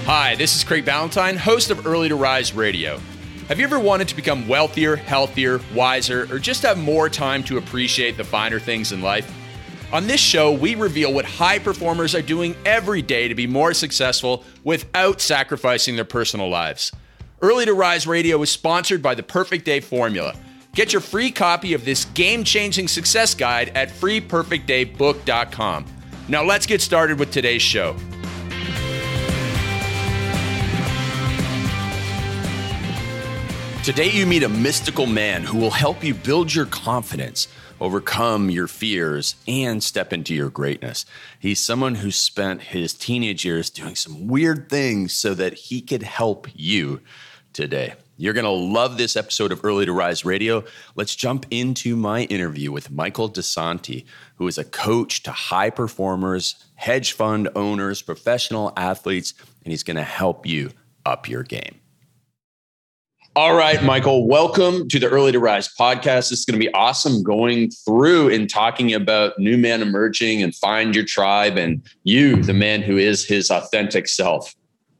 Hi, this is Craig Ballantyne, host of Early to Rise Radio. Have you ever wanted to become wealthier, healthier, wiser, or just have more time to appreciate the finer things in life? On this show, we reveal what high performers are doing every day to be more successful without sacrificing their personal lives. Early to Rise Radio is sponsored by the Perfect Day Formula. Get your free copy of this game-changing success guide at freeperfectdaybook.com. Now let's get started with today's show. Today you meet a mystical man who will help you build your confidence, overcome your fears, and step into your greatness. He's someone who spent his teenage years doing some weird things so that he could help you today. You're going to love this episode of Early to Rise Radio. Let's jump into my interview with Michael DeSanti, who is a coach to high performers, hedge fund owners, professional athletes, and he's going to help you up your game. All right, Michael, welcome to the Early to Rise podcast. This is going to be awesome going through and talking about new man emerging and find your tribe and you, the man who is his authentic self.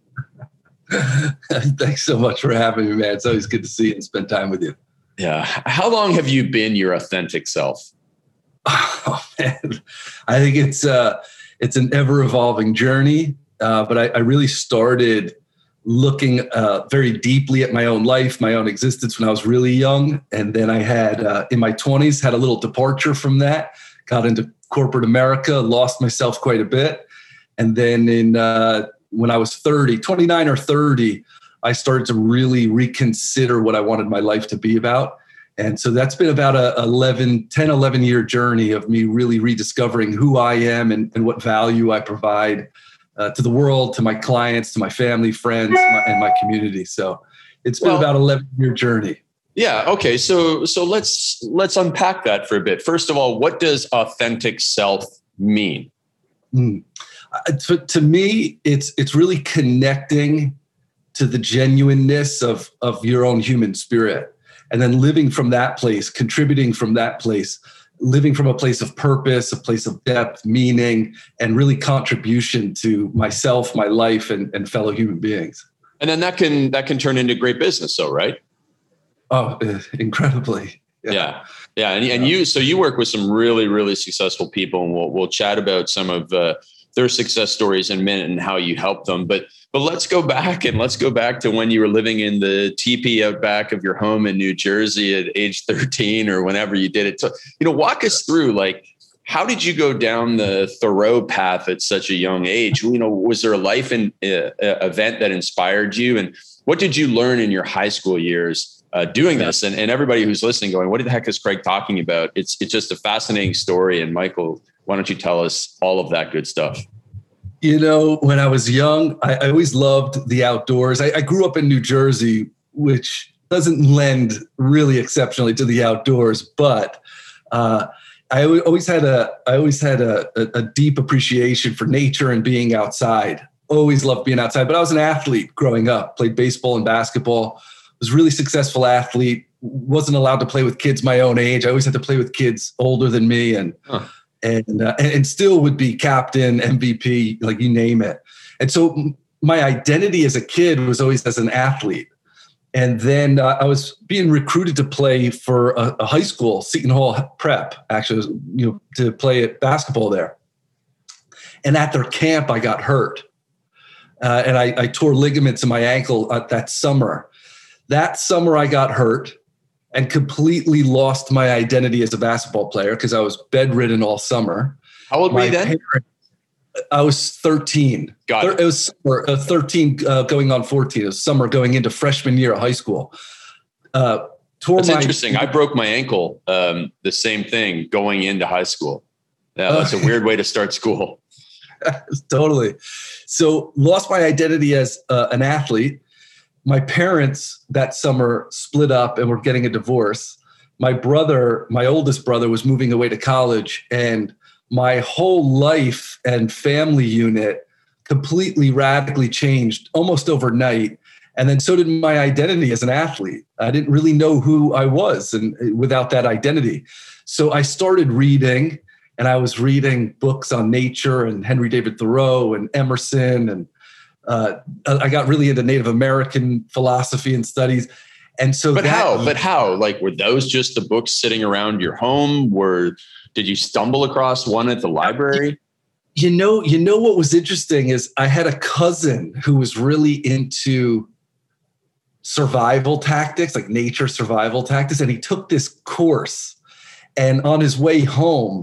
Thanks so much for having me, man. It's always good to see you and spend time with you. Yeah. How long have you been your authentic self? Oh, man. I think it's an ever evolving journey. But I really started looking very deeply at my own life, my own existence when I was really young. And then I had, in my 20s, had a little departure from that, got into corporate America, lost myself quite a bit. And then when I was 29 or 30, I started to really reconsider what I wanted my life to be about. And so that's been about a 11 year journey of me really rediscovering who I am and what value I provide to the world, to my clients, to my family, friends, and my community. So it's been about 11-year journey. Yeah. Okay. So let's unpack that for a bit. First of all, what does authentic self mean? To me, it's really connecting to the genuineness of your own human spirit, and then living from that place, contributing from that place, living from a place of purpose, a place of depth, meaning, and really contribution to myself, my life, and fellow human beings. And then that can turn into great business, though, right? Oh, incredibly. Yeah. And you work with some really, really successful people, and we'll chat about some of their success stories in a minute and how you help them. But let's go back to when you were living in the teepee out back of your home in New Jersey at age 13 or whenever you did it. So, walk us through, like, how did you go down the Thoreau path at such a young age? Was there a life event that inspired you? And what did you learn in your high school years doing this? And everybody who's listening going, what the heck is Craig talking about? It's just a fascinating story. And Michael, why don't you tell us all of that good stuff? When I was young, I always loved the outdoors. I grew up in New Jersey, which doesn't lend really exceptionally to the outdoors, but I always had a deep appreciation for nature and being outside. Always loved being outside, but I was an athlete growing up, played baseball and basketball, was a really successful athlete, wasn't allowed to play with kids my own age. I always had to play with kids older than me, and still would be captain, MVP, like you name it. And so my identity as a kid was always as an athlete. And then I was being recruited to play for a high school, Seton Hall Prep, actually, to play at basketball there. And at their camp, I got hurt. And I tore ligaments in my ankle that summer. That summer, I got hurt and completely lost my identity as a basketball player because I was bedridden all summer. How old were you then? I was 13. Got it. It was summer, 13 going on 14. It was summer going into freshman year of high school. That's interesting. I broke my ankle, the same thing, going into high school. Yeah, that's a weird way to start school. Totally. So lost my identity as an athlete. My parents that summer split up and were getting a divorce. My oldest brother, was moving away to college, and my whole life and family unit completely radically changed almost overnight. And then so did my identity as an athlete. I didn't really know who I was and without that identity. So I started reading, and I was reading books on nature and Henry David Thoreau and Emerson and I got really into Native American philosophy and studies. And so, but how? Like, were those just the books sitting around your home? Did you stumble across one at the library? You know what was interesting is I had a cousin who was really into survival tactics, like nature survival tactics, and he took this course. And on his way home,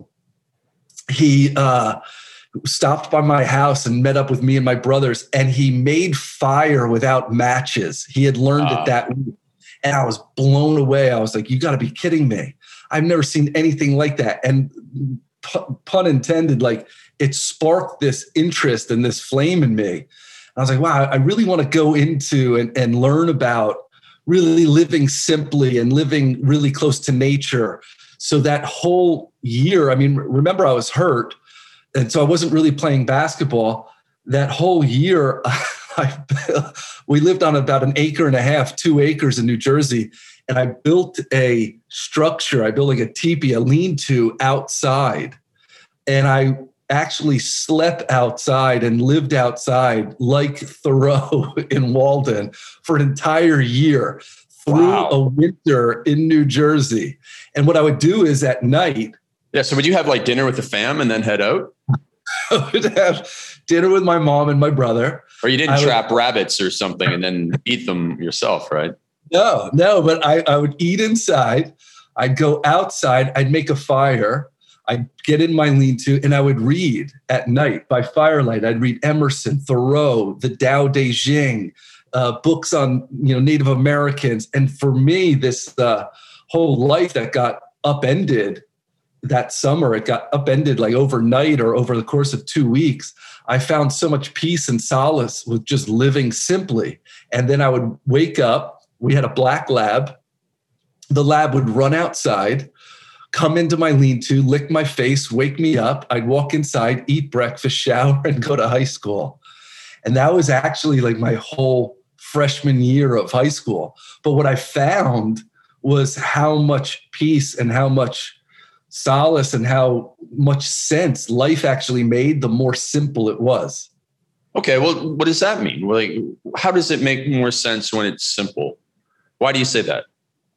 he stopped by my house and met up with me and my brothers, and he made fire without matches. He had learned it that week. And I was blown away. I was like, you got to be kidding me. I've never seen anything like that. And pun intended, like it sparked this interest and this flame in me. And I was like, wow, I really want to go into and learn about really living simply and living really close to nature. So that whole year, I mean, remember I was hurt. And so I wasn't really playing basketball. That whole year, we lived on about 1.5 acres, 2 acres in New Jersey. And I built a structure. I built like a teepee, a lean-to outside. And I actually slept outside and lived outside like Thoreau in Walden for an entire year through a winter in New Jersey. And what I would do is at night. Yeah. So would you have like dinner with the fam and then head out? I would have dinner with my mom and my brother. Or you didn't trap rabbits or something and then eat them yourself, right? No, but I would eat inside. I'd go outside. I'd make a fire. I'd get in my lean-to and I would read at night by firelight. I'd read Emerson, Thoreau, the Tao Te Ching, books on Native Americans. And for me, this whole life that got upended that summer, it got upended like overnight or over the course of 2 weeks. I found so much peace and solace with just living simply. And then I would wake up. We had a black lab. The lab would run outside, come into my lean-to, lick my face, wake me up. I'd walk inside, eat breakfast, shower, and go to high school. And that was actually like my whole freshman year of high school. But what I found was how much peace and how much solace and how much sense life actually made the more simple it was. Okay, well, what does that mean? Like, how does it make more sense when it's simple? Why do you say that?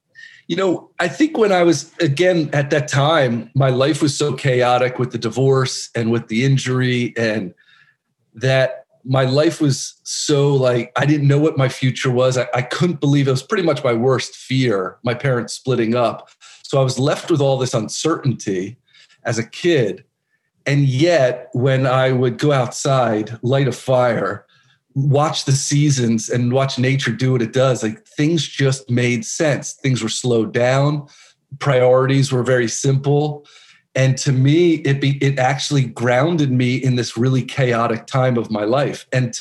I think when I was, again, at that time, my life was so chaotic with the divorce and with the injury, and that my life was so like, I didn't know what my future was. I couldn't believe it was pretty much my worst fear, my parents splitting up. So I was left with all this uncertainty as a kid. And yet when I would go outside, light a fire, watch the seasons and watch nature do what it does, like things just made sense. Things were slowed down. Priorities were very simple. And to me, it actually grounded me in this really chaotic time of my life. And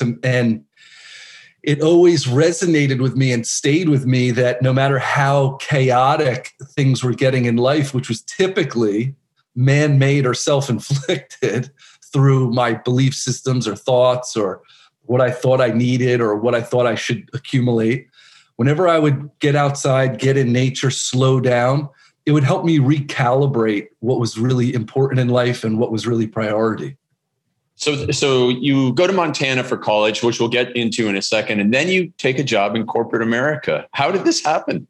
it always resonated with me and stayed with me that no matter how chaotic things were getting in life, which was typically man-made or self-inflicted through my belief systems or thoughts or what I thought I needed or what I thought I should accumulate, whenever I would get outside, get in nature, slow down, it would help me recalibrate what was really important in life and what was really priority. So you go to Montana for college, which we'll get into in a second, and then you take a job in corporate America. How did this happen?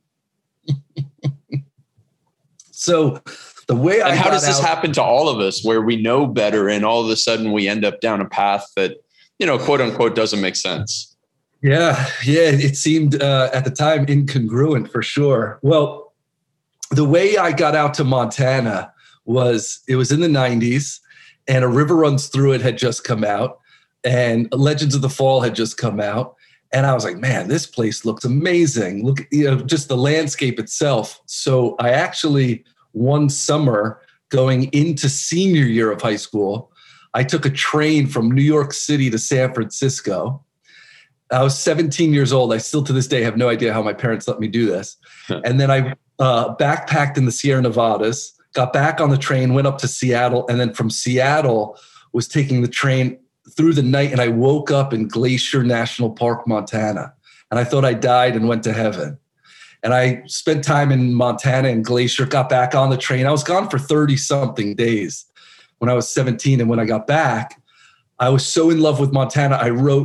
So the way and how does this happen to all of us where we know better and all of a sudden we end up down a path that, quote unquote, doesn't make sense? Yeah. It seemed at the time incongruent for sure. Well, the way I got out to Montana was it was in the 90s. And A River Runs Through It had just come out, and Legends of the Fall had just come out. And I was like, man, this place looks amazing. Look, just the landscape itself. So I actually, one summer going into senior year of high school, I took a train from New York City to San Francisco. I was 17 years old. I still to this day have no idea how my parents let me do this. And then I backpacked in the Sierra Nevadas, got back on the train, went up to Seattle, and then from Seattle was taking the train through the night, and I woke up in Glacier National Park, Montana. And I thought I died and went to heaven. And I spent time in Montana and Glacier, got back on the train. I was gone for 30-something days when I was 17. And when I got back, I was so in love with Montana, I wrote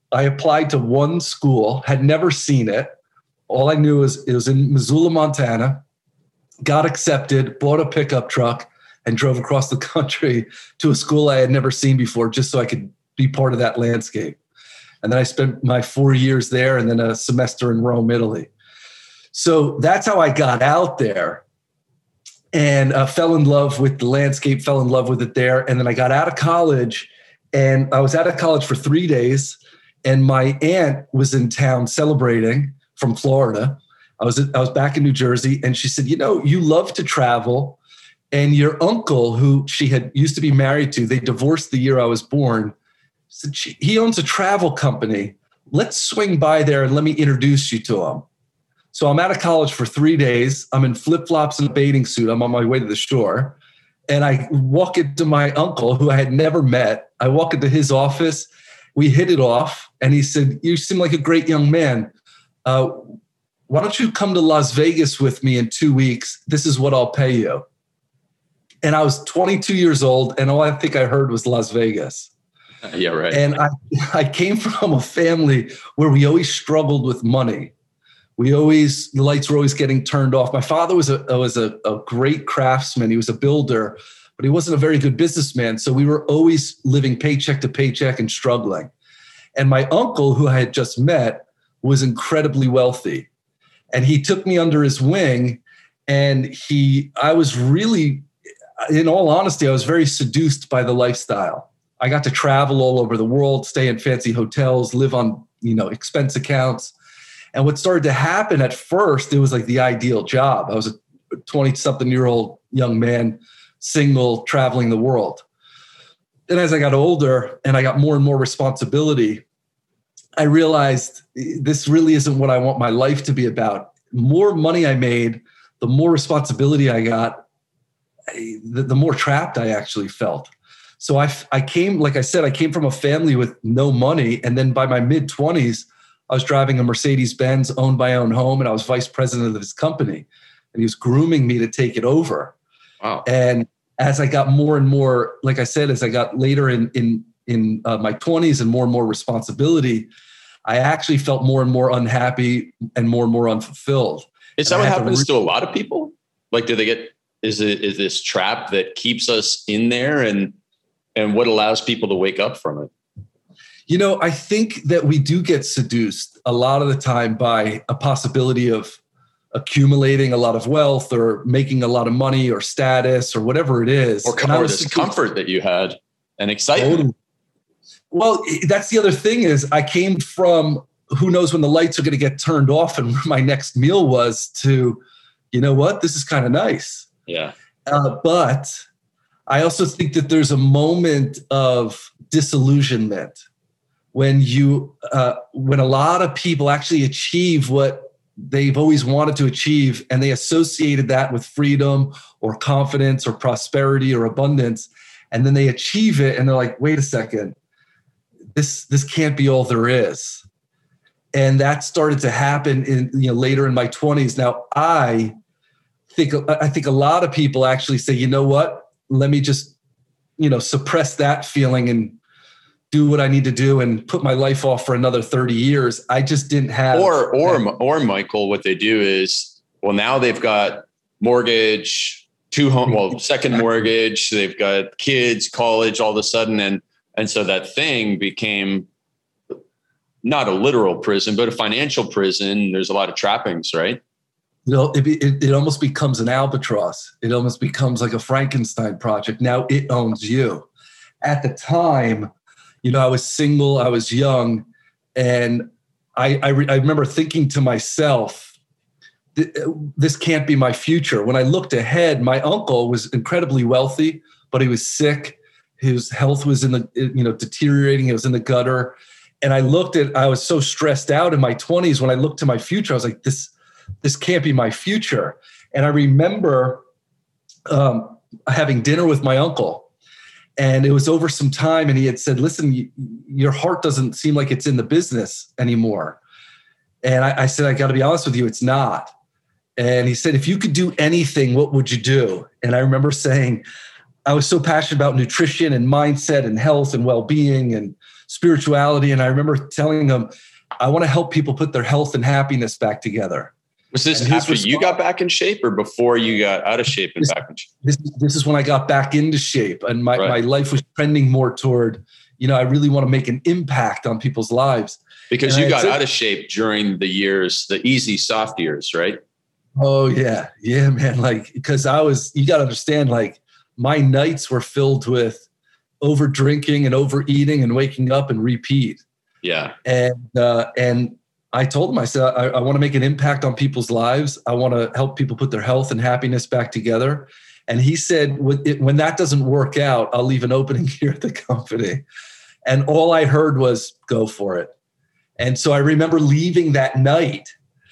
I applied to one school, had never seen it. All I knew was it was in Missoula, Montana, got accepted, bought a pickup truck, and drove across the country to a school I had never seen before just so I could be part of that landscape. And then I spent my 4 years there and then a semester in Rome, Italy. So that's how I got out there and fell in love with the landscape, fell in love with it there. And then I got out of college, and I was out of college for 3 days, and my aunt was in town celebrating from Florida. I was back in New Jersey, and she said, you love to travel, and your uncle, who she had used to be married to, they divorced the year I was born, said he owns a travel company. Let's swing by there and let me introduce you to him. So I'm out of college for 3 days. I'm in flip-flops and a bathing suit. I'm on my way to the shore. And I walk into my uncle, who I had never met. I walk into his office. We hit it off. And he said, you seem like a great young man. Why don't you come to Las Vegas with me in 2 weeks? This is what I'll pay you. And I was 22 years old, and all I think I heard was Las Vegas. Yeah, right. And I came from a family where we always struggled with money. The lights were always getting turned off. My father was a great craftsman. He was a builder, but he wasn't a very good businessman. So we were always living paycheck to paycheck and struggling. And my uncle, who I had just met, was incredibly wealthy. And he took me under his wing. And I was really, in all honesty, I was very seduced by the lifestyle. I got to travel all over the world, stay in fancy hotels, live on, expense accounts. And what started to happen at first, it was like the ideal job. I was a 20-something-year-old young man, single, traveling the world. Then as I got older and I got more and more responsibility, I realized this really isn't what I want my life to be about. The more money I made, the more responsibility I got, the more trapped I actually felt. So I came, like I said, I came from a family with no money. And then by my mid-20s, I was driving a Mercedes-Benz, owned my own home, and I was vice president of his company. And he was grooming me to take it over. Wow. And as I got more and more, like I said, as I got later in my 20s and more responsibility, I actually felt more and more unhappy and more unfulfilled. Is that what happens to a lot of people? Like, is this trap that keeps us in there, and what allows people to wake up from it? I think that we do get seduced a lot of the time by a possibility of accumulating a lot of wealth or making a lot of money or status or whatever it is. Or this comfort that you had and excitement. Totally. Well, that's the other thing is I came from who knows when the lights are going to get turned off and where my next meal was to, this is kind of nice. Yeah. But I also think that there's a moment of disillusionment when when a lot of people actually achieve what they've always wanted to achieve, and they associated that with freedom or confidence or prosperity or abundance, and then they achieve it, and they're like, "Wait a second, this can't be all there is." And that started to happen in later in my 20s. Now I think a lot of people actually say, "You know what? Let me just suppress that feeling and do what I need to do and put my life off for another 30 years. I just didn't have." Or Michael, what they do is, now they've got mortgage, second mortgage, they've got kids, college, all of a sudden. And so that thing became not a literal prison, but a financial prison. There's a lot of trappings, right? It almost becomes an albatross. It almost becomes like a Frankenstein project. Now it owns you. At the time, I was single, I was young, and I remember thinking to myself, this can't be my future. When I looked ahead, my uncle was incredibly wealthy, but he was sick. His health was deteriorating. It was in the gutter. And I was so stressed out in my 20s. When I looked to my future, I was like, this can't be my future. And I remember having dinner with my uncle. And it was over some time, and he had said, "Listen, your heart doesn't seem like it's in the business anymore." And I said, "I got to be honest with you, it's not." And he said, "If you could do anything, what would you do?" And I remember saying, I was so passionate about nutrition and mindset and health and well-being and spirituality. And I remember telling him, I want to help people put their health and happiness back together. Was this after you got back in shape or before you got out of shape and back in shape? This is when I got back into shape, and my life was trending more toward, I really want to make an impact on people's lives. Because you got out of shape during the easy, soft years, right? Oh yeah. Yeah, man. Because you got to understand, my nights were filled with over drinking and overeating and waking up and repeat. Yeah. And I told him, I said, I want to make an impact on people's lives. I want to help people put their health and happiness back together. And he said, when that doesn't work out, I'll leave an opening here at the company. And all I heard was, go for it. And so I remember leaving that night.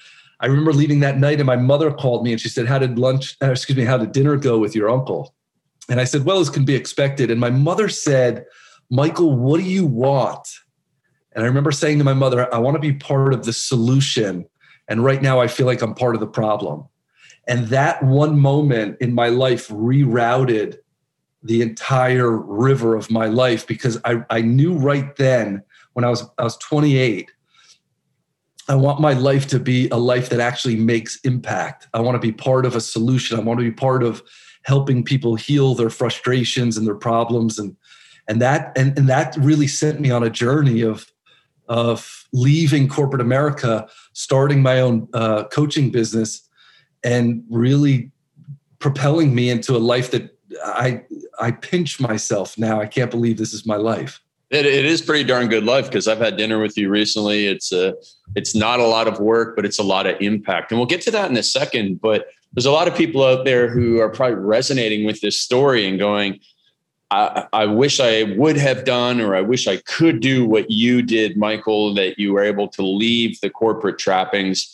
And my mother called me and she said, how did dinner go with your uncle? And I said, well, as can be expected. And my mother said, Michael, what do you want? And I remember saying to my mother, I want to be part of the solution. And right now I feel like I'm part of the problem. And that one moment in my life rerouted the entire river of my life, because I knew right then when I was 28, I want my life to be a life that actually makes impact. I want to be part of a solution. I want to be part of helping people heal their frustrations and their problems. And that really sent me on a journey of leaving corporate America, starting my own coaching business, and really propelling me into a life that I pinch myself now. I can't believe this is my life. It is pretty darn good life, because I've had dinner with you recently. It's not a lot of work, but it's a lot of impact. And we'll get to that in a second. But there's a lot of people out there who are probably resonating with this story and going, I wish I would have done, or I wish I could do what you did, Michael, that you were able to leave the corporate trappings.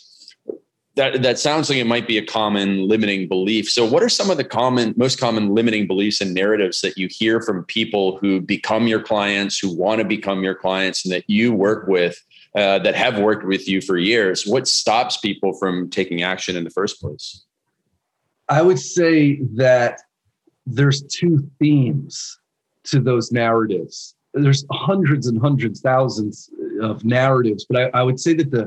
That sounds like it might be a common limiting belief. So what are some of the most common limiting beliefs and narratives that you hear from people who become your clients, who want to become your clients, and that you work with, that have worked with you for years? What stops people from taking action in the first place? I would say that there's two themes to those narratives. There's hundreds and hundreds, thousands of narratives, but I would say that the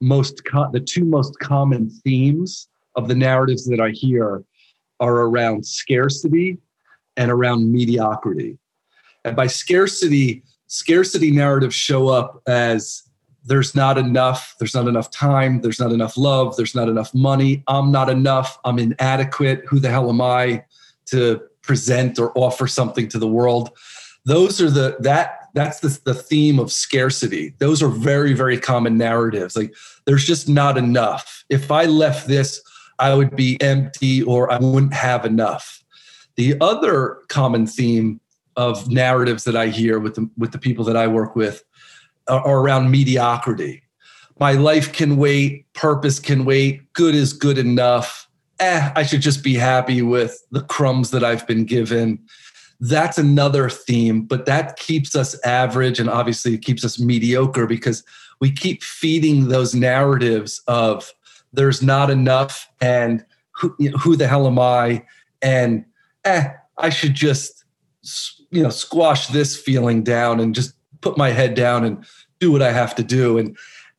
two most common themes of the narratives that I hear are around scarcity and around mediocrity. And by scarcity narratives show up as there's not enough time, there's not enough love, there's not enough money, I'm not enough, I'm inadequate, who the hell am I to present or offer something to the world? Those are that's the theme of scarcity. Those are very, very common narratives. Like, there's just not enough. If I left this, I would be empty, or I wouldn't have enough. The other common theme of narratives that I hear with the people that I work with are around mediocrity. My life can wait, purpose can wait, good is good enough. I should just be happy with the crumbs that I've been given. That's another theme, but that keeps us average, and obviously it keeps us mediocre, because we keep feeding those narratives of there's not enough, and who the hell am I? And I should just squash this feeling down and just put my head down and do what I have to do. And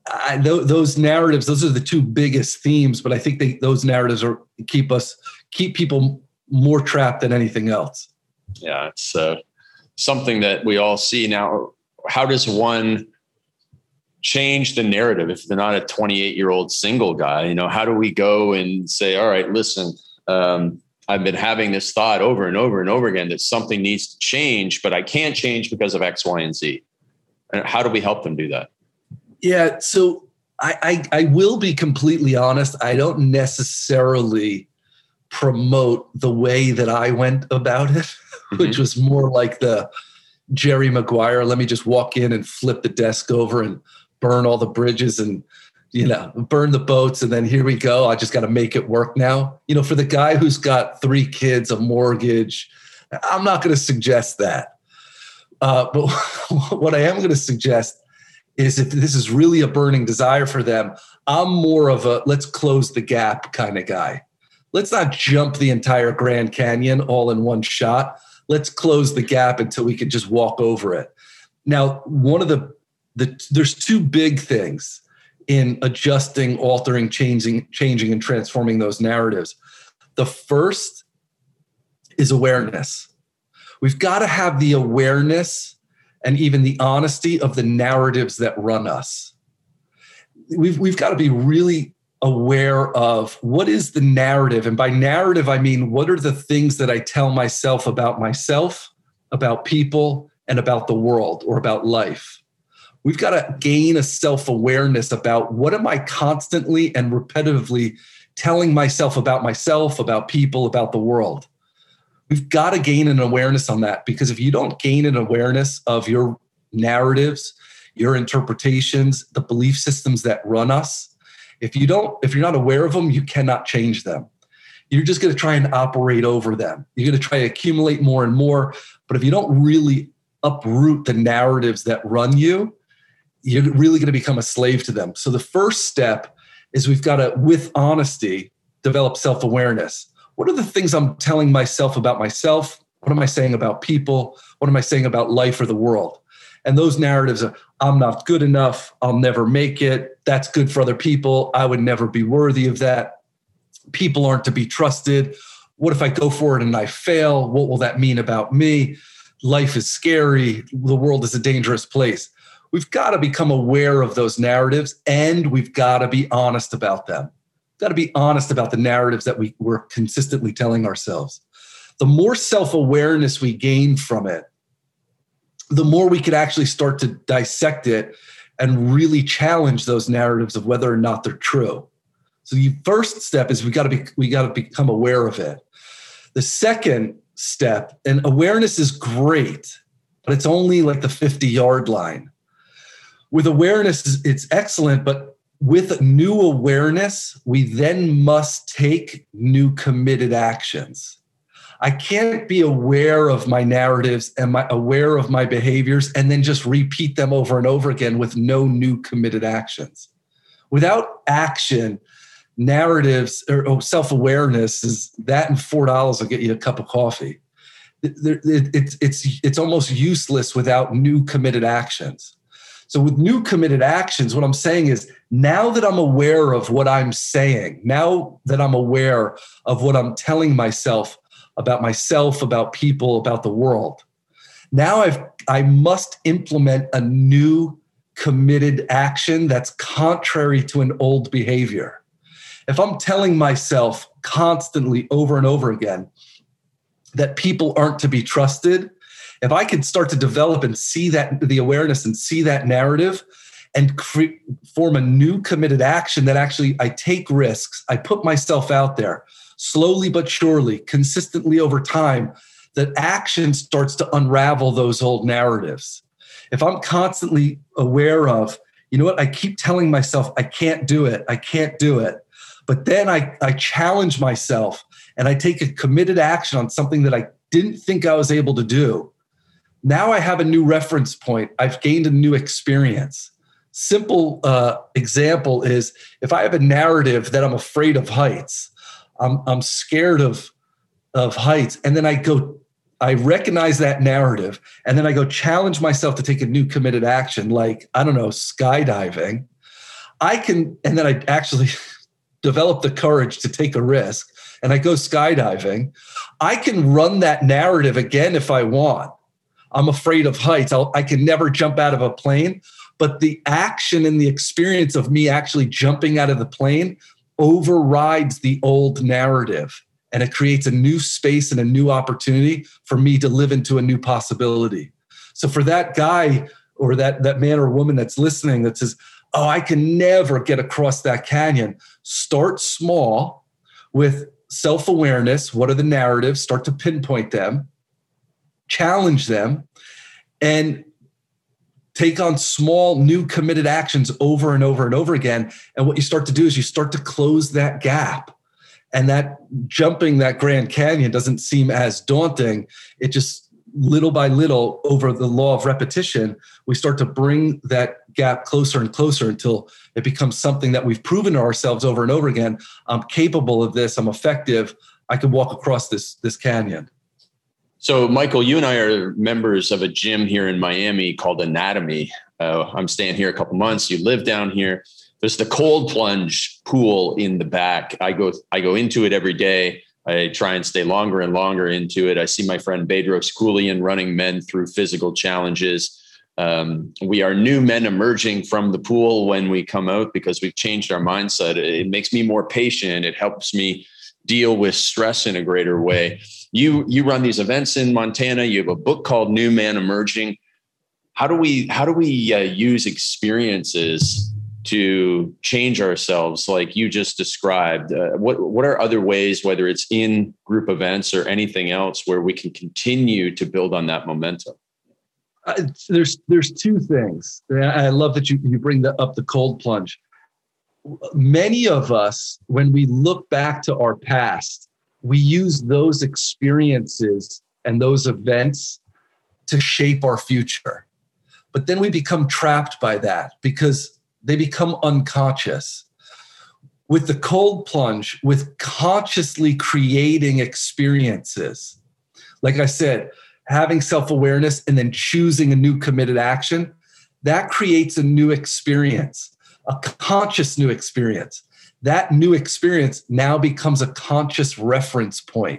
those narratives, those are the two biggest themes, but I think those narratives keep people more trapped than anything else. Yeah, it's something that we all see now. How does one change the narrative if they're not a 28-year-old single guy? How do we go and say, all right, listen, I've been having this thought over and over and over again that something needs to change, but I can't change because of X, Y, and Z. And how do we help them do that? Yeah, so I will be completely honest. I don't necessarily promote the way that I went about it, which was more like the Jerry Maguire, let me just walk in and flip the desk over and burn all the bridges and, burn the boats. And then here we go. I just got to make it work now. For the guy who's got 3 kids, a mortgage, I'm not going to suggest that. But what I am going to suggest is, if this is really a burning desire for them, I'm more of a let's close the gap kind of guy. Let's not jump the entire Grand Canyon all in one shot. Let's close the gap until we can just walk over it. Now, one of there's two big things in adjusting, altering, changing, and transforming those narratives. The first is awareness. We've got to have the awareness and even the honesty of the narratives that run us. We've got to be really aware of what is the narrative. And by narrative, I mean, what are the things that I tell myself, about people, and about the world or about life? We've got to gain a self-awareness about what am I constantly and repetitively telling myself, about people, about the world. We've got to gain an awareness on that, because if you don't gain an awareness of your narratives, your interpretations, the belief systems that run us, if you're not aware of them, you cannot change them. You're just going to try and operate over them. You're going to try to accumulate more and more. But if you don't really uproot the narratives that run you, you're really going to become a slave to them. So the first step is we've got to, with honesty, develop self-awareness. What are the things I'm telling myself about myself? What am I saying about people? What am I saying about life or the world? And those narratives are, I'm not good enough. I'll never make it. That's good for other people. I would never be worthy of that. People aren't to be trusted. What if I go for it and I fail? What will that mean about me? Life is scary. The world is a dangerous place. We've got to become aware of those narratives, and we've got to be honest about them. We've got to be honest about the narratives that we're consistently telling ourselves. The more self-awareness we gain from it, the more we could actually start to dissect it and really challenge those narratives of whether or not they're true. So the first step is we got to become aware of it. The second step, and awareness is great, but it's only like the 50-yard line. With awareness, it's excellent, but with new awareness, we then must take new committed actions. I can't be aware of my narratives and aware of my behaviors and then just repeat them over and over again with no new committed actions. Without action, narratives or self-awareness is that, and $4 will get you a cup of coffee. It's almost useless without new committed actions. So with new committed actions, what I'm saying is, now that I'm aware of what I'm saying, now that I'm aware of what I'm telling myself, about people, about the world, now I must implement a new committed action that's contrary to an old behavior. If I'm telling myself constantly over and over again that people aren't to be trusted, if I could start to develop and see that, the awareness, and see that narrative and form a new committed action that actually I take risks, I put myself out there slowly but surely, consistently over time, that action starts to unravel those old narratives. If I'm constantly aware of, you know what, I keep telling myself, I can't do it. But then I challenge myself and I take a committed action on something that I didn't think I was able to do. Now I have a new reference point. I've gained a new experience. Simple example is, if I have a narrative that I'm afraid of heights, I'm scared of heights, and then I recognize that narrative, and then I go challenge myself to take a new committed action, like, I don't know, skydiving. And then I actually develop the courage to take a risk, and I go skydiving. I can run that narrative again if I want. I'm afraid of heights. I can never jump out of a plane, but the action and the experience of me actually jumping out of the plane overrides the old narrative, and it creates a new space and a new opportunity for me to live into a new possibility. So for that guy or that man or woman that's listening that says, oh, I can never get across that canyon, start small with self-awareness. What are the narratives? Start to pinpoint them, challenge them, and take on small, new committed actions over and over and over again. And what you start to do is you start to close that gap. And that jumping that Grand Canyon doesn't seem as daunting. It just, little by little, over the law of repetition, we start to bring that gap closer and closer until it becomes something that we've proven to ourselves over and over again. I'm capable of this. I'm effective. I can walk across this canyon. So, Michael, you and I are members of a gym here in Miami called Anatomy. I'm staying here a couple months. You live down here. There's the cold plunge pool in the back. I go into it every day. I try and stay longer and longer into it. I see my friend Bedros Keuilian running men through physical challenges. We are new men emerging from the pool when we come out because we've changed our mindset. It makes me more patient. It helps me deal with stress in a greater way. You run these events in Montana. You have a book called New Man Emerging. How do we use experiences to change ourselves like you just described? What are other ways, whether it's in group events or anything else, where we can continue to build on that momentum? There's two things. I love that you bring up the cold plunge. Many of us, when we look back to our past, we use those experiences and those events to shape our future. But then we become trapped by that because they become unconscious. With the cold plunge, with consciously creating experiences, like I said, having self-awareness and then choosing a new committed action, that creates a new experience, a conscious new experience. That new experience now becomes a conscious reference point.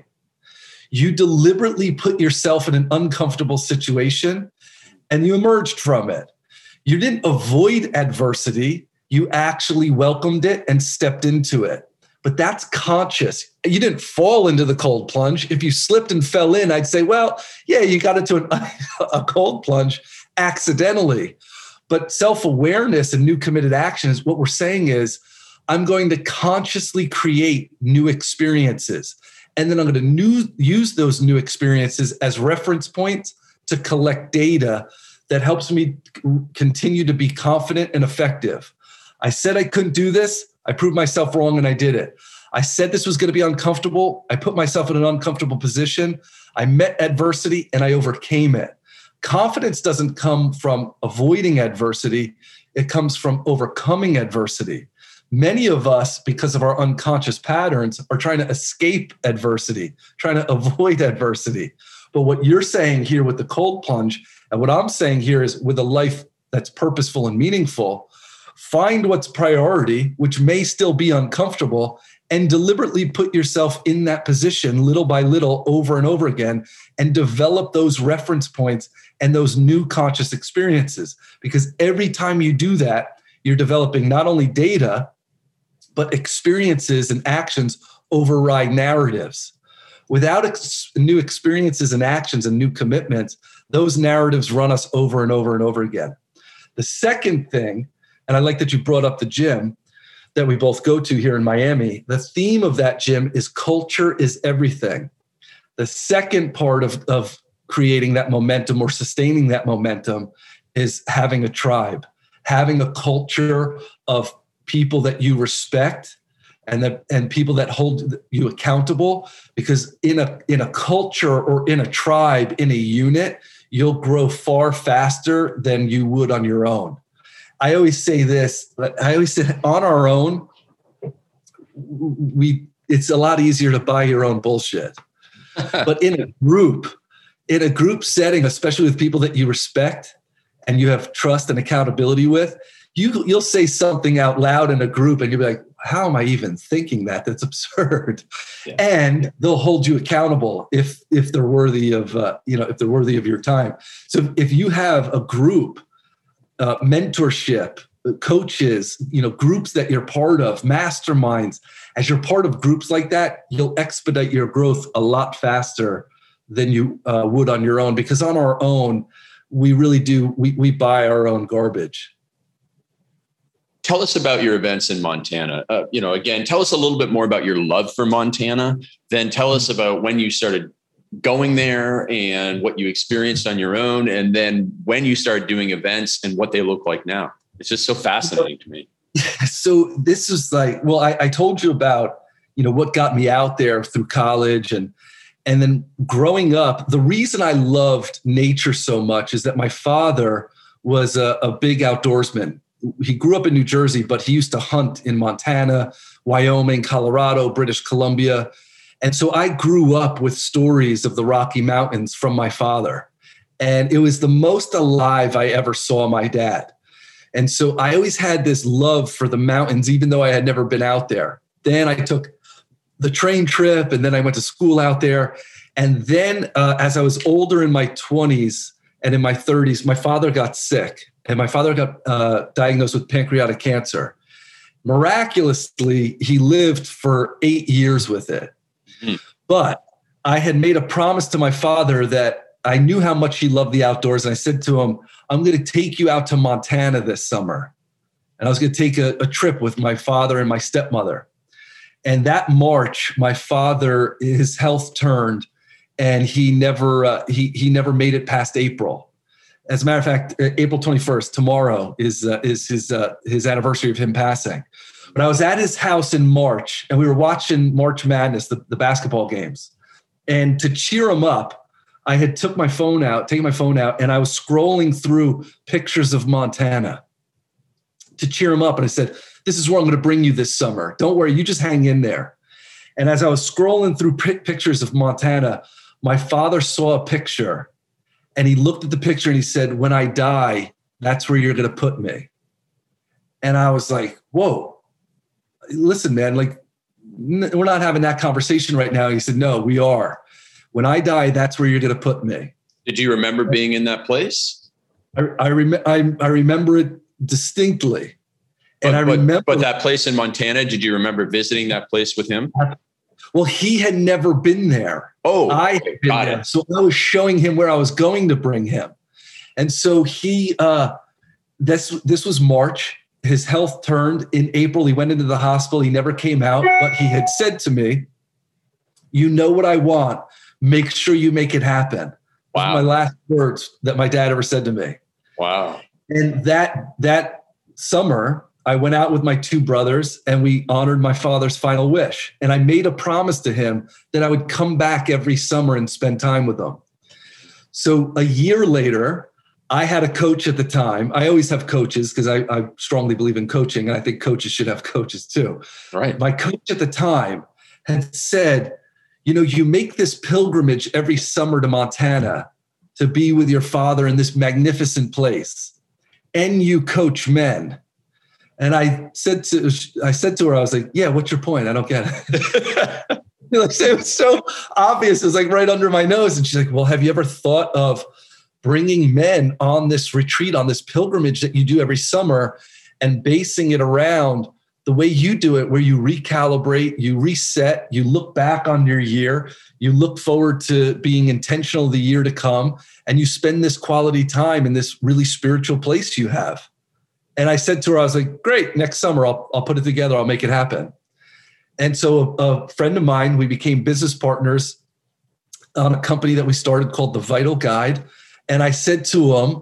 You deliberately put yourself in an uncomfortable situation and you emerged from it. You didn't avoid adversity. You actually welcomed it and stepped into it. But that's conscious. You didn't fall into the cold plunge. If you slipped and fell in, I'd say, well, yeah, you got into a cold plunge accidentally. But self-awareness and new committed action is what we're saying is, I'm going to consciously create new experiences. And then I'm going to use those new experiences as reference points to collect data that helps me continue to be confident and effective. I said I couldn't do this. I proved myself wrong and I did it. I said this was going to be uncomfortable. I put myself in an uncomfortable position. I met adversity and I overcame it. Confidence doesn't come from avoiding adversity. It comes from overcoming adversity. Many of us, because of our unconscious patterns, are trying to escape adversity, trying to avoid adversity. But what you're saying here with the cold plunge, and what I'm saying here is with a life that's purposeful and meaningful, find what's priority, which may still be uncomfortable, and deliberately put yourself in that position little by little over and over again, and develop those reference points and those new conscious experiences. Because every time you do that, you're developing not only data, but experiences and actions override narratives. Without new experiences and actions and new commitments, those narratives run us over and over and over again. The second thing, and I like that you brought up the gym that we both go to here in Miami, the theme of that gym is culture is everything. The second part of creating that momentum or sustaining that momentum is having a tribe, having a culture of people that you respect and people that hold you accountable, because in a culture or in a tribe, in a unit, you'll grow far faster than you would on your own. I always say this, on our own, it's a lot easier to buy your own bullshit. But in a group setting, especially with people that you respect and you have trust and accountability with, you'll say something out loud in a group and you'll be like, how am I even thinking that? That's absurd. Yeah. And they'll hold you accountable if they're worthy of your time. So if you have a group, mentorship, coaches, groups that you're part of, masterminds, as you're part of groups like that, you'll expedite your growth a lot faster than you would on your own, because on our own, we really do, we buy our own garbage. Tell us about your events in Montana. Again, tell us a little bit more about your love for Montana. Then tell us about when you started going there and what you experienced on your own. And then when you started doing events and what they look like now. It's just so fascinating to me. So this is I told you about, what got me out there through college and then growing up. The reason I loved nature so much is that my father was a big outdoorsman. He grew up in New Jersey, but he used to hunt in Montana, Wyoming, Colorado, British Columbia. And so I grew up with stories of the Rocky Mountains from my father. And it was the most alive I ever saw my dad. And so I always had this love for the mountains, even though I had never been out there. Then I took the train trip, and then I went to school out there. And then as I was older in my 20s and in my 30s, my father got sick, and my father got diagnosed with pancreatic cancer. Miraculously, he lived for 8 years with it. Mm-hmm. But I had made a promise to my father that I knew how much he loved the outdoors. And I said to him, I'm going to take you out to Montana this summer. And I was going to take a trip with my father and my stepmother. And that March, my father, his health turned, and he never made it past April. As a matter of fact, April 21st, tomorrow is his anniversary of him passing. But I was at his house in March, and we were watching March Madness, the basketball games. And to cheer him up, I had taken my phone out, and I was scrolling through pictures of Montana to cheer him up. And I said, this is where I'm going to bring you this summer. Don't worry, you just hang in there. And as I was scrolling through pictures of Montana, my father saw a picture, and he looked at the picture and he said, when I die, that's where you're going to put me. And I was like, whoa, listen, man, like, we're not having that conversation right now. He said, no, we are. When I die, that's where you're going to put me. Did you remember being in that place? I remember it distinctly. But that place in Montana, did you remember visiting that place with him? Well, he had never been there. Oh, I had been there. So I was showing him where I was going to bring him. And so this was March. His health turned in April. He went into the hospital. He never came out, but he had said to me, you know what I want. Make sure you make it happen. Wow. My last words that my dad ever said to me. Wow. And that summer, I went out with my two brothers, and we honored my father's final wish. And I made a promise to him that I would come back every summer and spend time with him. So a year later, I had a coach at the time. I always have coaches because I strongly believe in coaching, and I think coaches should have coaches too. Right. My coach at the time had said, you make this pilgrimage every summer to Montana to be with your father in this magnificent place, and you coach men. And I said to her, I was like, yeah, what's your point? I don't get it. It was so obvious. It was like right under my nose. And she's like, well, have you ever thought of bringing men on this retreat, on this pilgrimage that you do every summer, and basing it around the way you do it, where you recalibrate, you reset, you look back on your year, you look forward to being intentional the year to come, and you spend this quality time in this really spiritual place you have. And I said to her, I was like, great, next summer, I'll put it together. I'll make it happen. And so a friend of mine, we became business partners on a company that we started called The Vital Guide. And I said to him,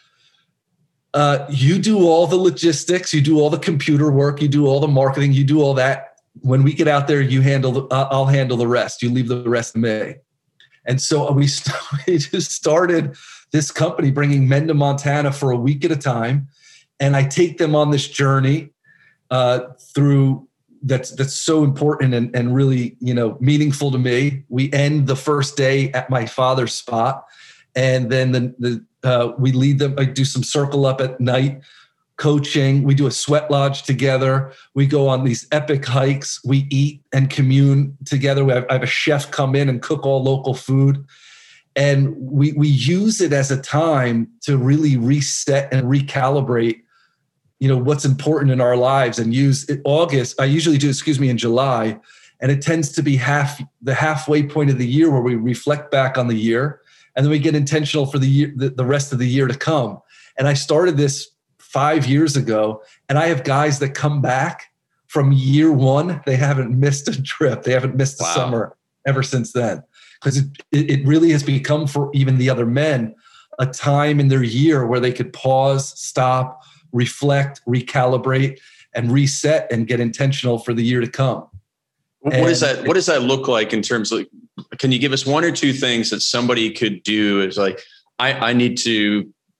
you do all the logistics, you do all the computer work, you do all the marketing, you do all that. When we get out there, I'll handle the rest. You leave the rest to me. And so we just started this company, bringing men to Montana for a week at a time. And I take them on this journey through that's so important and really, meaningful to me. We end the first day at my father's spot, and then we lead them. I do some circle up at night coaching. We do a sweat lodge together. We go on these epic hikes. We eat and commune together. I have a chef come in and cook all local food. And we use it as a time to really reset and recalibrate, what's important in our lives, and use it. August, I usually do, in July. And it tends to be the halfway point of the year where we reflect back on the year, and then we get intentional for the year, the rest of the year to come. And I started this 5 years ago, and I have guys that come back from year one. They haven't missed a trip. They haven't missed a summer ever since then. Because it really has become, for even the other men, a time in their year where they could pause, stop, reflect, recalibrate, and reset, and get intentional for the year to come. What does that look like in terms of, can you give us one or two things that somebody could do? Is like, I need to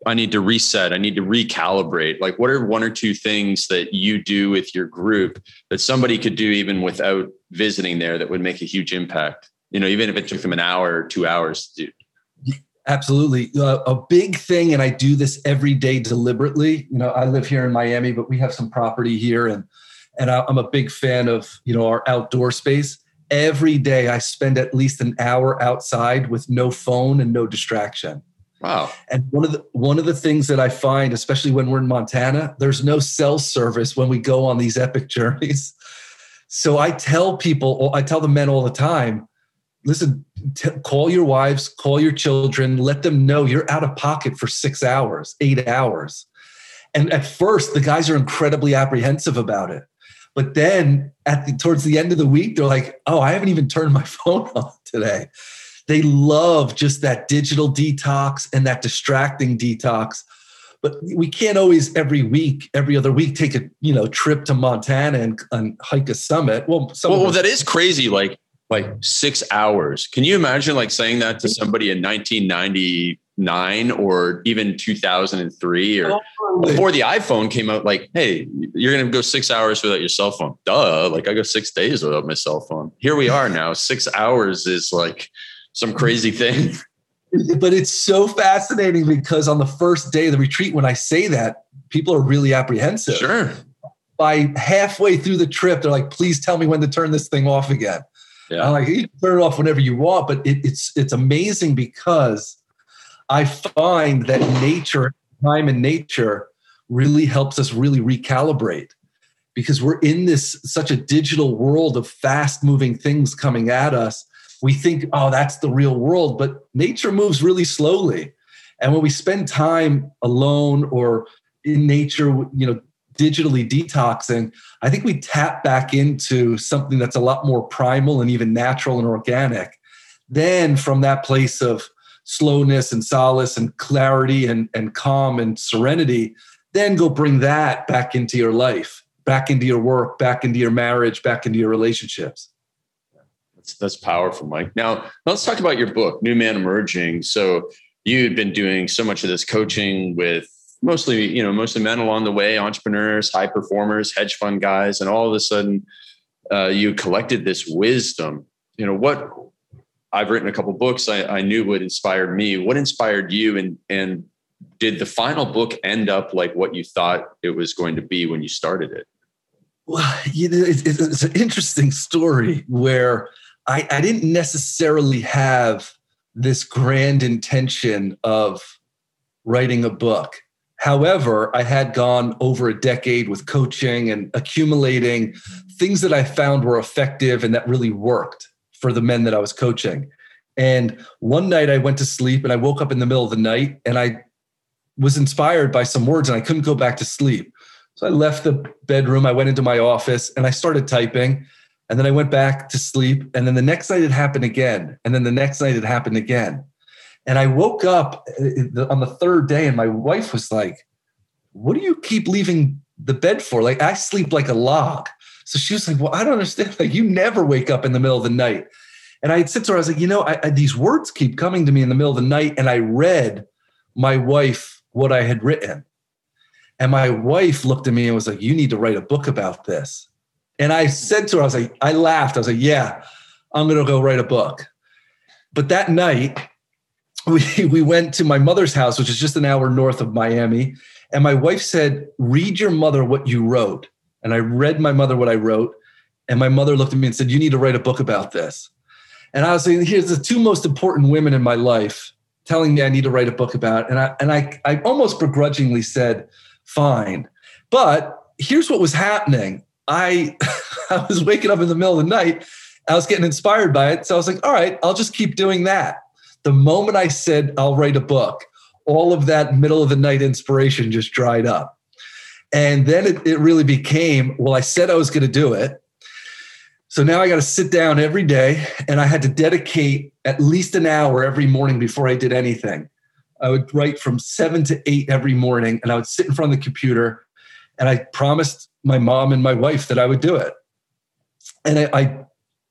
I need to reset, I need to recalibrate? Like, what are one or two things that you do with your group that somebody could do even without visiting there that would make a huge impact? You know, even if it took them an hour or 2 hours to do. Absolutely. A big thing, and I do this every day deliberately. You know, I live here in Miami, but we have some property here, and I'm a big fan of, you know, our outdoor space. Every day I spend at least an hour outside with no phone and no distraction. Wow. And one of the things that I find, especially when we're in Montana, there's no cell service when we go on these epic journeys. So I tell the men all the time, listen, call your wives, call your children, let them know you're out of pocket for 6 hours, 8 hours. And at first, the guys are incredibly apprehensive about it. But then towards the end of the week, they're like, oh, I haven't even turned my phone on today. They love just that digital detox and that distracting detox. But we can't always every other week, take a trip to Montana and hike a summit. Well, that is crazy. Like 6 hours. Can you imagine like saying that to somebody in 1999 or even 2003 or before the iPhone came out? Like, hey, you're going to go 6 hours without your cell phone. Duh. Like I go 6 days without my cell phone. Here we are now. 6 hours is like some crazy thing. But it's so fascinating because on the first day of the retreat, when I say that, people are really apprehensive. Sure. By halfway through the trip, they're like, please tell me when to turn this thing off again. Yeah. I'm like, you can turn it off whenever you want, but it's amazing because I find that time in nature really helps us really recalibrate, because we're in such a digital world of fast moving things coming at us. We think, oh, that's the real world, but nature moves really slowly. And when we spend time alone or in nature, digitally detoxing, I think we tap back into something that's a lot more primal and even natural and organic. Then from that place of slowness and solace and clarity and calm and serenity, then go bring that back into your life, back into your work, back into your marriage, back into your relationships. That's powerful, Mike. Now let's talk about your book, New Man Emerging. So you'd been doing so much of this coaching with mostly men along the way, entrepreneurs, high performers, hedge fund guys, and all of a sudden you collected this wisdom. You know, what I've written a couple of books. I knew what inspired me. What inspired you? And did the final book end up like what you thought it was going to be when you started it? Well, it's an interesting story where I didn't necessarily have this grand intention of writing a book. However, I had gone over a decade with coaching and accumulating things that I found were effective and that really worked for the men that I was coaching. And one night I went to sleep and I woke up in the middle of the night and I was inspired by some words and I couldn't go back to sleep. So I left the bedroom, I went into my office and I started typing, and then I went back to sleep. And then the next night it happened again. And then the next night it happened again. And I woke up on the third day and my wife was like, what do you keep leaving the bed for? Like, I sleep like a log. So she was like, well, I don't understand. Like, you never wake up in the middle of the night. And I said to her, I was like, these words keep coming to me in the middle of the night. And I read my wife what I had written. And my wife looked at me and was like, you need to write a book about this. And I said to her, I laughed. I was like, yeah, I'm going to go write a book. But that night, we went to my mother's house, which is just an hour north of Miami. And my wife said, read your mother what you wrote. And I read my mother what I wrote. And my mother looked at me and said, you need to write a book about this. And I was saying, here's the two most important women in my life telling me I need to write a book about it. And I almost begrudgingly said, fine. But here's what was happening. I was waking up in the middle of the night. I was getting inspired by it. So I was like, all right, I'll just keep doing that. The moment I said, I'll write a book, all of that middle of the night inspiration just dried up. And then it really became, well, I said I was going to do it. So now I got to sit down every day and I had to dedicate at least an hour every morning before I did anything. I would write from 7 to 8 every morning and I would sit in front of the computer and I promised my mom and my wife that I would do it. And I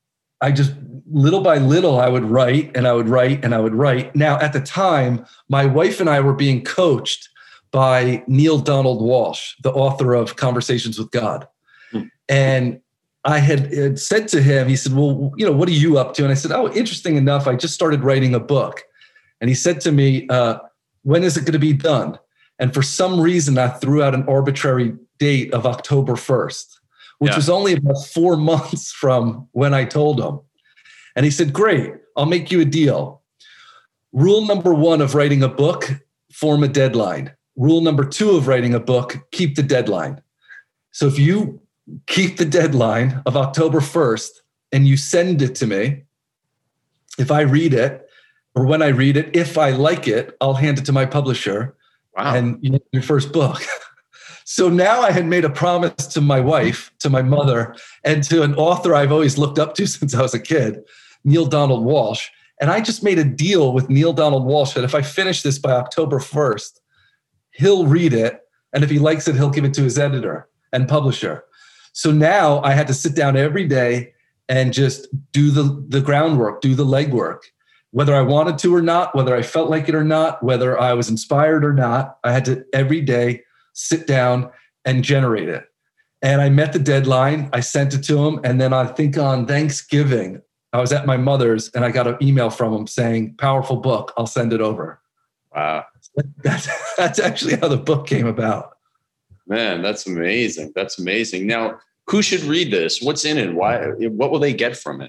I just, little by little, I would write and I would write and I would write. Now, at the time, my wife and I were being coached by Neale Donald Walsch, the author of Conversations with God. And I had said to him, he said, well, what are you up to? And I said, oh, interesting enough, I just started writing a book. And he said to me, when is it going to be done? And for some reason, I threw out an arbitrary date of October 1st, which was only about 4 months from when I told him. And he said, great, I'll make you a deal. Rule number 1 of writing a book, form a deadline. Rule number 2 of writing a book, keep the deadline. So if you keep the deadline of October 1st and you send it to me, if I read it, or when I read it, if I like it, I'll hand it to my publisher. Wow. And your first book. So now I had made a promise to my wife, to my mother, and to an author I've always looked up to since I was a kid, Neale Donald Walsch. And I just made a deal with Neale Donald Walsch that if I finish this by October 1st, he'll read it. And if he likes it, he'll give it to his editor and publisher. So now I had to sit down every day and just do the groundwork, do the legwork. Whether I wanted to or not, whether I felt like it or not, whether I was inspired or not, I had to every day sit down and generate it. And I met the deadline. I sent it to him. And then I think on Thanksgiving, I was at my mother's and I got an email from him saying, powerful book, I'll send it over. Wow. That's actually how the book came about. Man, that's amazing. That's amazing. Now, who should read this? What's in it? Why? What will they get from it?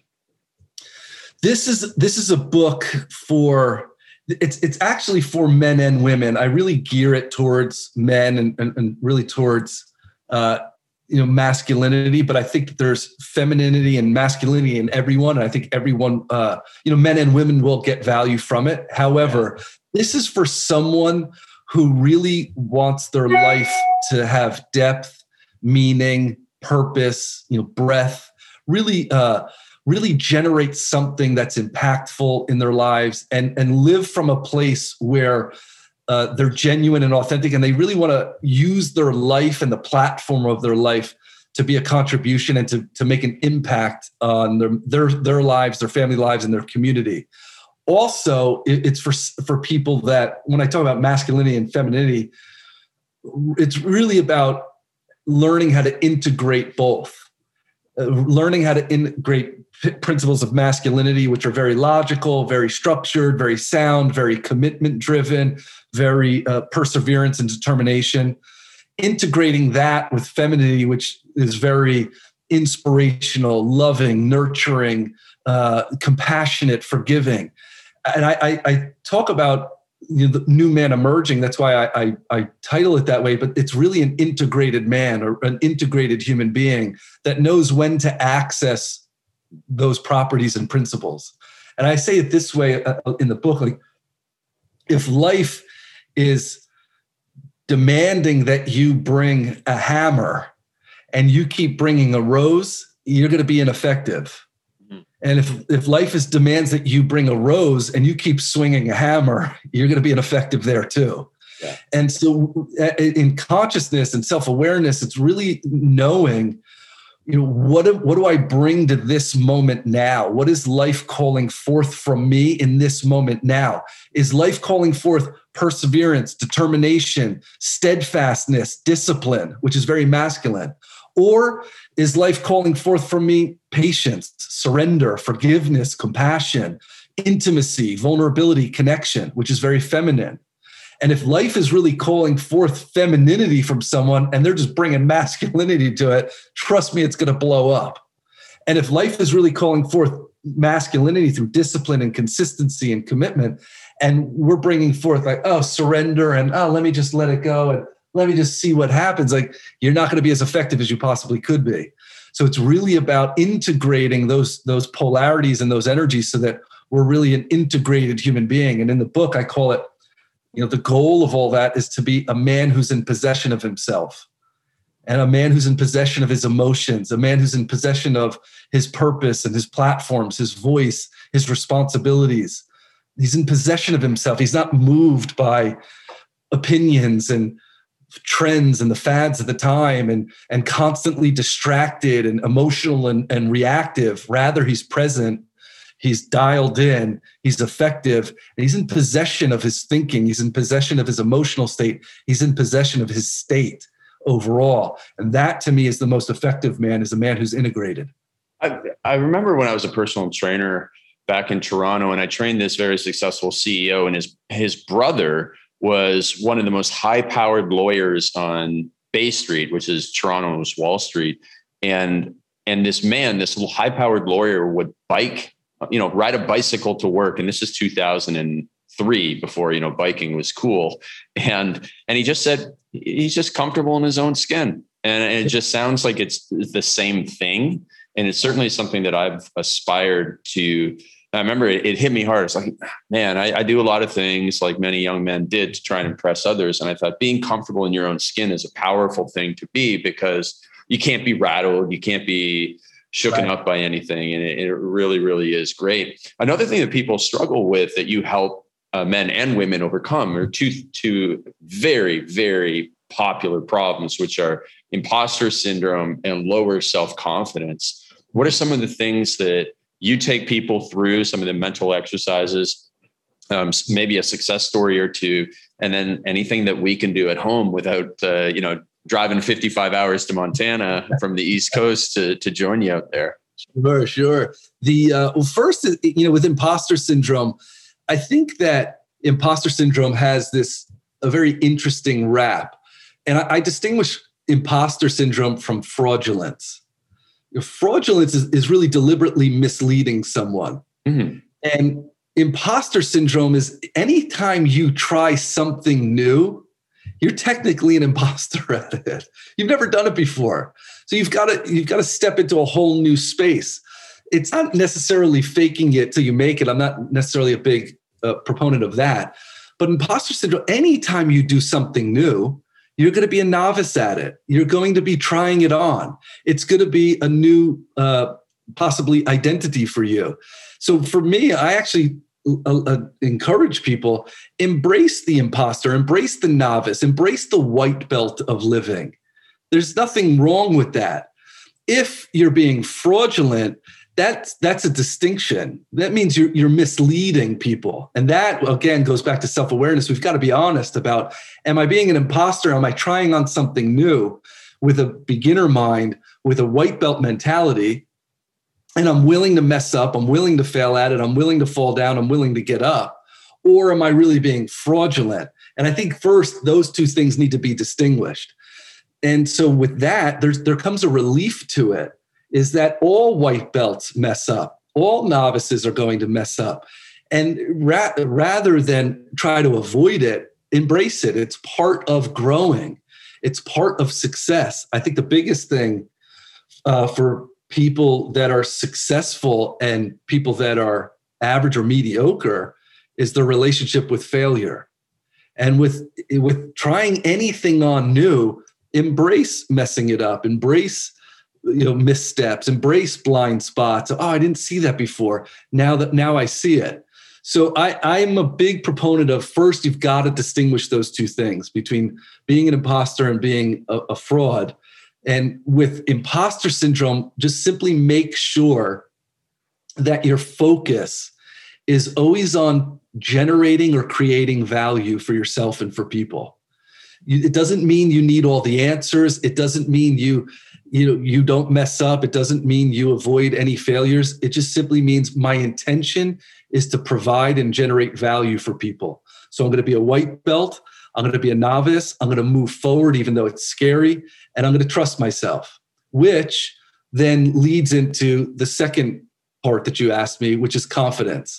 This is a book for, it's actually for men and women. I really gear it towards men and really towards masculinity, but I think that there's femininity and masculinity in everyone. And I think everyone, men and women will get value from it. However, this is for someone who really wants their life to have depth, meaning, purpose, breadth, really generate something that's impactful in their lives and live from a place where they're genuine and authentic, and they really want to use their life and the platform of their life to be a contribution and to make an impact on their lives, their family lives, and their community. Also, it's for people that, when I talk about masculinity and femininity, it's really about learning how to integrate both. Learning how to integrate principles of masculinity, which are very logical, very structured, very sound, very commitment driven, very perseverance and determination. Integrating that with femininity, which is very inspirational, loving, nurturing, compassionate, forgiving. And I talk about the new man emerging. That's why I title it that way, but it's really an integrated man or an integrated human being that knows when to access those properties and principles. And I say it this way in the book, like, if life is demanding that you bring a hammer and you keep bringing a rose, you're going to be ineffective. And if life demands that you bring a rose and you keep swinging a hammer, you're going to be ineffective there too. Yeah. And so in consciousness and self-awareness, it's really knowing, what do I bring to this moment now? What is life calling forth from me in this moment now? Is life calling forth perseverance, determination, steadfastness, discipline, which is very masculine? Or is life calling forth from me patience, surrender, forgiveness, compassion, intimacy, vulnerability, connection, which is very feminine? And if life is really calling forth femininity from someone and they're just bringing masculinity to it, trust me, it's going to blow up. And if life is really calling forth masculinity through discipline and consistency and commitment, and we're bringing forth surrender and let me just let it go and let me just see what happens, like, you're not going to be as effective as you possibly could be. So it's really about integrating those polarities and those energies so that we're really an integrated human being. And in the book, I call it, the goal of all that is to be a man who's in possession of himself, and a man who's in possession of his emotions, a man who's in possession of his purpose and his platforms, his voice, his responsibilities. He's in possession of himself. He's not moved by opinions and trends and the fads of the time and constantly distracted and emotional and reactive. Rather, he's present, he's dialed in, he's effective, and he's in possession of his thinking. He's in possession of his emotional state. He's in possession of his state overall. And that to me is the most effective man, is a man who's integrated. I remember when I was a personal trainer back in Toronto, and I trained this very successful CEO, and his brother was one of the most high-powered lawyers on Bay Street, which is Toronto's Wall Street. And this man, this little high-powered lawyer, would ride a bicycle to work. And this is 2003, before, biking was cool. And he just said he's just comfortable in his own skin. And it just sounds like it's the same thing. And it's certainly something that I've aspired to. I remember it hit me hard. It's like, man, I do a lot of things like many young men did to try and impress others. And I thought being comfortable in your own skin is a powerful thing to be, because you can't be rattled. You can't be shooken up by anything. And it really, really is great. Another thing that people struggle with that you help men and women overcome are two very, very popular problems, which are imposter syndrome and lower self-confidence. What are some of the things that you take people through, some of the mental exercises, maybe a success story or two, and then anything that we can do at home without, driving 55 hours to Montana from the East Coast to join you out there? Sure. First, with imposter syndrome, I think that imposter syndrome has a very interesting rap. And I distinguish imposter syndrome from fraudulence. Fraudulence is really deliberately misleading someone. Mm-hmm. And imposter syndrome is anytime you try something new, you're technically an imposter at it. You've never done it before. So you've got to step into a whole new space. It's not necessarily faking it till you make it. I'm not necessarily a big proponent of that. But imposter syndrome, anytime you do something new, you're going to be a novice at it. You're going to be trying it on. It's going to be a new, possibly identity for you. So for me, I actually encourage people, embrace the imposter, embrace the novice, embrace the white belt of living. There's nothing wrong with that. If you're being fraudulent, that's a distinction. That means you're misleading people. And that, again, goes back to self-awareness. We've got to be honest about, am I being an imposter? Am I trying on something new with a beginner mind, with a white belt mentality? And I'm willing to mess up. I'm willing to fail at it. I'm willing to fall down. I'm willing to get up. Or am I really being fraudulent? And I think first, those two things need to be distinguished. And so with that, there comes a relief to it. Is that all white belts mess up. All novices are going to mess up. And rather than try to avoid it, embrace it. It's part of growing. It's part of success. I think the biggest thing for people that are successful and people that are average or mediocre is their relationship with failure. And with trying anything on new, embrace messing it up, embrace missteps, embrace blind spots. Oh, I didn't see that before. Now I see it. So I'm a big proponent of, first, you've got to distinguish those two things between being an imposter and being a fraud. And with imposter syndrome, just simply make sure that your focus is always on generating or creating value for yourself and for people. It doesn't mean you need all the answers. It doesn't mean you don't mess up. It doesn't mean you avoid any failures. It just simply means my intention is to provide and generate value for people. So I'm going to be a white belt. I'm going to be a novice. I'm going to move forward, even though it's scary. And I'm going to trust myself, which then leads into the second part that you asked me, which is confidence.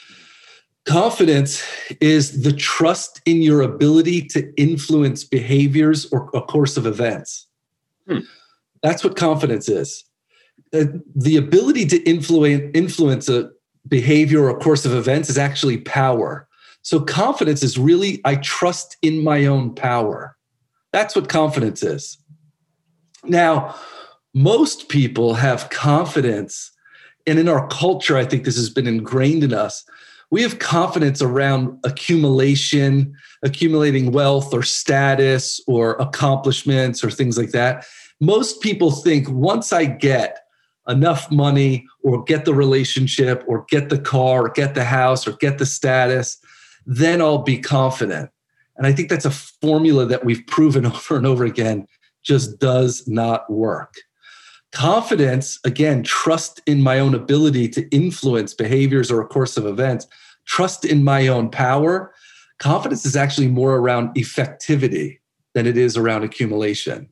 Confidence is the trust in your ability to influence behaviors or a course of events. That's what confidence is. The ability to influence a behavior or a course of events is actually power. So confidence is really, I trust in my own power. That's what confidence is. Now, most people have confidence, and in our culture, I think this has been ingrained in us. We have confidence around accumulation, accumulating wealth or status or accomplishments or things like that. Most people think once I get enough money or get the relationship or get the car or get the house or get the status, then I'll be confident. And I think that's a formula that we've proven over and over again just does not work. Confidence, again, trust in my own ability to influence behaviors or a course of events, trust in my own power. Confidence is actually more around effectivity than it is around accumulation.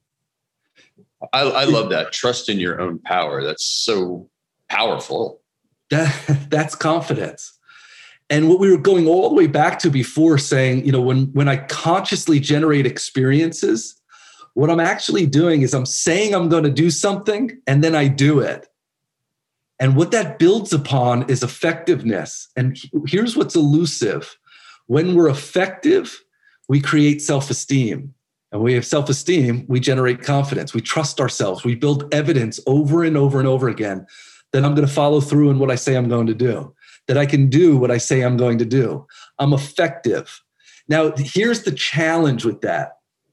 I love that. Trust in your own power. That's so powerful. That's confidence. And what we were going all the way back to before saying, when I consciously generate experiences, what I'm actually doing is I'm saying I'm going to do something and then I do it. And what that builds upon is effectiveness. And here's what's elusive. When we're effective, we create self-esteem. And when we have self-esteem, we generate confidence. We trust ourselves. We build evidence over and over and over again that I'm going to follow through in what I say I'm going to do, that I can do what I say I'm going to do. I'm effective. Now, here's the challenge with that.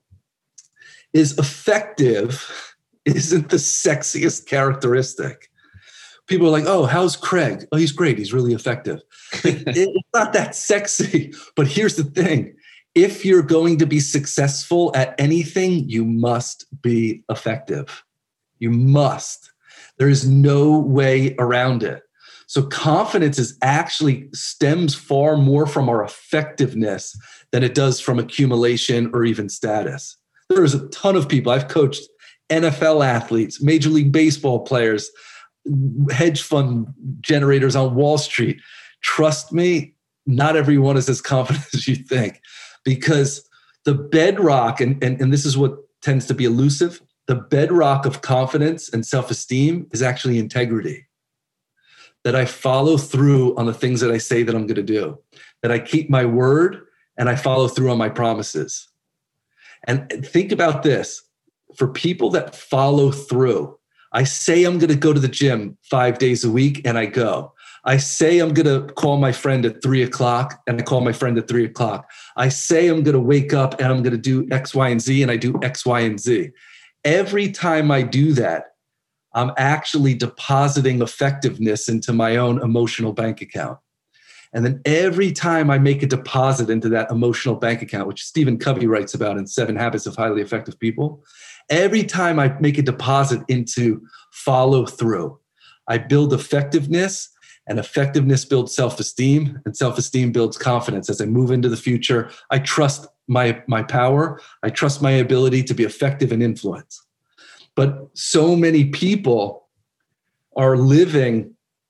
Is effective isn't the sexiest characteristic. People are like, oh, how's Craig? Oh, he's great. He's really effective. It's not that sexy. But here's the thing. If you're going to be successful at anything, you must be effective. You must. There is no way around it. So confidence actually stems far more from our effectiveness than it does from accumulation or even status. There's a ton of people. I've coached NFL athletes, Major League Baseball players, hedge fund generators on Wall Street. Trust me, not everyone is as confident as you think, because the bedrock, and this is what tends to be elusive, the bedrock of confidence and self-esteem is actually integrity. That I follow through on the things that I say that I'm going to do, that I keep my word and I follow through on my promises. And think about this. For people that follow through, I say I'm going to go to the gym 5 days a week and I go. I say I'm going to call my friend at 3:00 and I call my friend at 3:00. I say I'm going to wake up and I'm going to do X, Y, and Z and I do X, Y, and Z. Every time I do that, I'm actually depositing effectiveness into my own emotional bank account. And then every time I make a deposit into that emotional bank account, which Stephen Covey writes about in 7 Habits of Highly Effective People, every time I make a deposit into follow through, I build effectiveness, and effectiveness builds self-esteem, and self-esteem builds confidence. As I move into the future, I trust my power. I trust my ability to be effective and influence. But so many people are living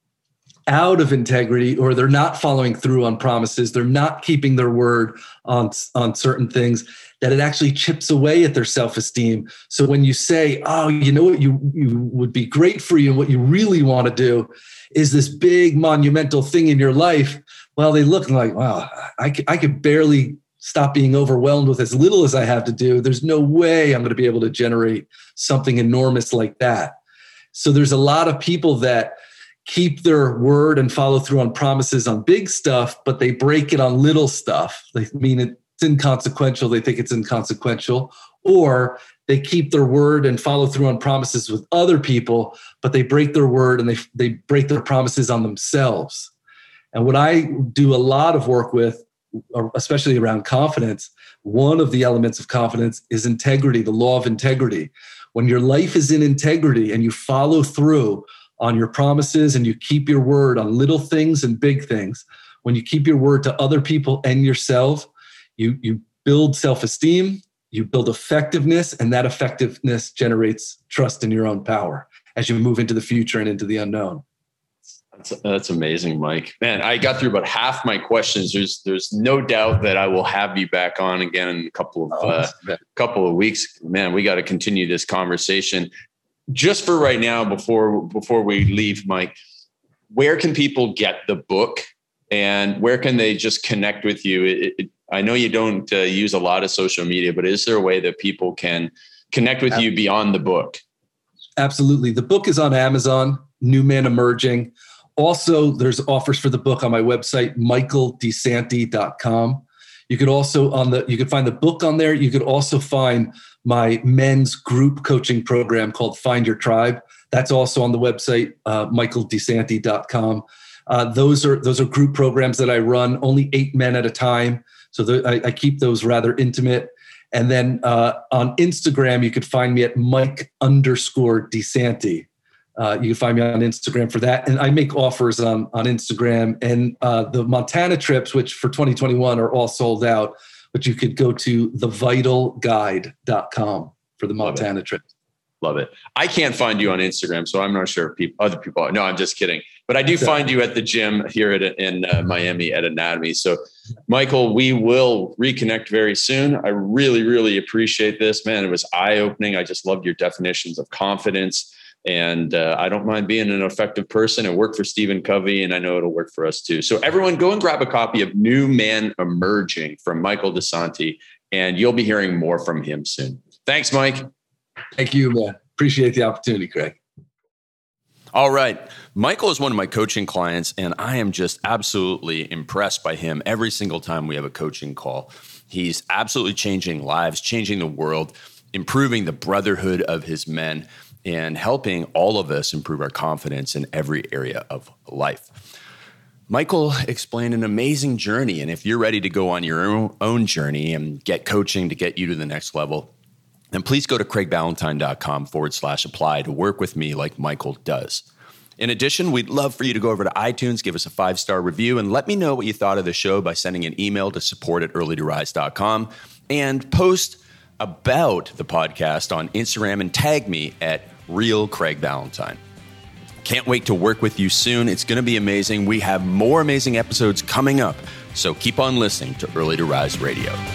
out of integrity, or they're not following through on promises. They're not keeping their word on certain things, that it actually chips away at their self-esteem. So when you say, oh, you know what you would be great for you and what you really want to do is this big monumental thing in your life, well, they look like, wow, I could barely stop being overwhelmed with as little as I have to do. There's no way I'm going to be able to generate something enormous like that. So there's a lot of people that keep their word and follow through on promises on big stuff, but they break it on little stuff. They mean it's inconsequential. They think it's inconsequential. Or they keep their word and follow through on promises with other people, but they break their word and they break their promises on themselves. And what I do a lot of work with, especially around confidence, one of the elements of confidence is integrity, the law of integrity. When your life is in integrity and you follow through on your promises and you keep your word on little things and big things, when you keep your word to other people and yourself, you build self-esteem, you build effectiveness, and that effectiveness generates trust in your own power as you move into the future and into the unknown. That's amazing, Mike. Man, I got through about half my questions. There's no doubt that I will have you back on again in a couple of weeks. Man, we got to continue this conversation. Just for right now, before we leave, Mike, where can people get the book and where can they just connect with you? I know you don't use a lot of social media, but is there a way that people can connect with you beyond the book? Absolutely. The book is on Amazon, New Man Emerging. Also, there's offers for the book on my website, michaeldesanti.com. You could also you could find the book on there. You could also find my men's group coaching program called Find Your Tribe. That's also on the website, michaeldesanti.com. Those are group programs that I run, only 8 men at a time. So I keep those rather intimate. And then on Instagram, you could find me at Mike_DeSanti. You can find me on Instagram for that. And I make offers on Instagram. And the Montana trips, which for 2021 are all sold out, but you could go to thevitalguide.com for the Montana trips. Love it. I can't find you on Instagram, so I'm not sure if other people are. No, I'm just kidding. But I do find you at the gym here in Miami at Anatomy. So, Michael, we will reconnect very soon. I really, really appreciate this, man. It was eye-opening. I just loved your definitions of confidence. And I don't mind being an effective person. It worked for Stephen Covey, and I know it'll work for us too. So everyone go and grab a copy of New Man Emerging from Michael DeSanti, and you'll be hearing more from him soon. Thanks, Mike. Thank you, man. Appreciate the opportunity, Craig. All right. Michael is one of my coaching clients, and I am just absolutely impressed by him every single time we have a coaching call. He's absolutely changing lives, changing the world, improving the brotherhood of his men, and helping all of us improve our confidence in every area of life. Michael explained an amazing journey, and if you're ready to go on your own journey and get coaching to get you to the next level, then please go to craigballantyne.com/apply to work with me like Michael does. In addition, we'd love for you to go over to iTunes, give us a 5-star review, and let me know what you thought of the show by sending an email to support@earlytorise.com and post about the podcast on Instagram and tag me at Real Craig Ballantyne. Can't wait to work with you soon. It's going to be amazing. We have more amazing episodes coming up, so keep on listening to Early to Rise Radio.